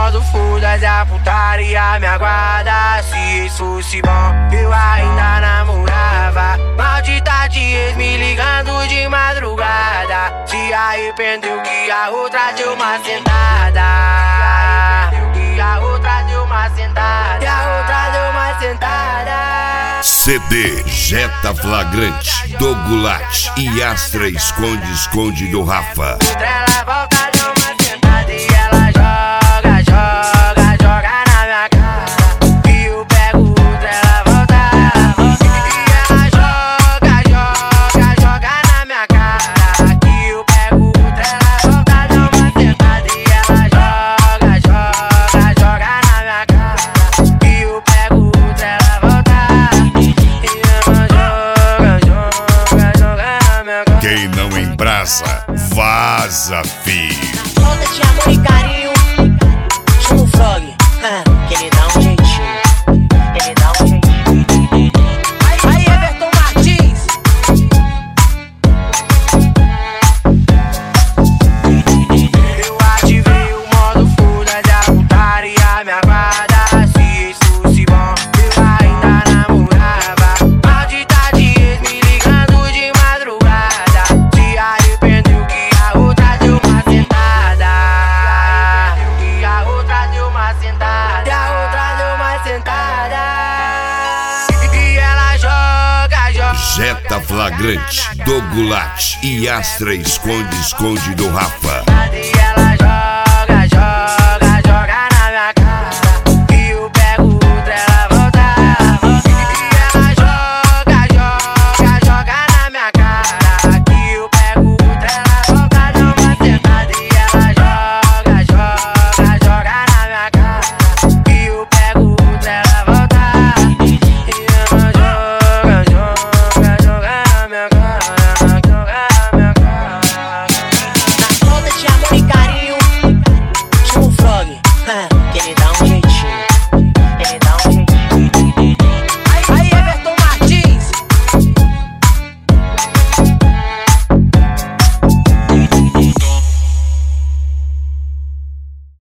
modo foda-se, a putaria me aguarda. Se isso fosse bom, eu ainda namorava. Maldita de ex me ligando de madrugada. Se arrependeu que a outra deu uma sentada. Que a outra deu uma sentada. Que a outra deu uma sentada. CD Jetta Flagrante, Dogulat e Astra Esconde do Rafa. Ela volta, deu uma sentada e ela joga, joga, joga na minha cara. E eu pego outra, ela volta, e ela joga, joga, joga na minha cara. E eu pego outra, ela volta, deu uma sentada e ela joga, joga, joga na minha cara. E eu pego outra, ela volta, e ela joga, joga, joga na minha cara. Quem não embrasa, vaza, filho. Falta de amor e carinho. Chama o Frog, que ele dá um jeitinho. Ele dá um jeitinho. Aí, Everton Martins. Eu ativei o modo foda-se, a putaria me aguarda. Se isso fosse bom, eu ainda namorava. Maldita de ex me ligando de madrugada. Se arrependeu que a outra deu uma sentada. Que a outra deu uma sentada. Que a outra deu uma sentada. E ela joga, joga. Jetta Flagrante, Dogulat e Astra Esconde do Rafa.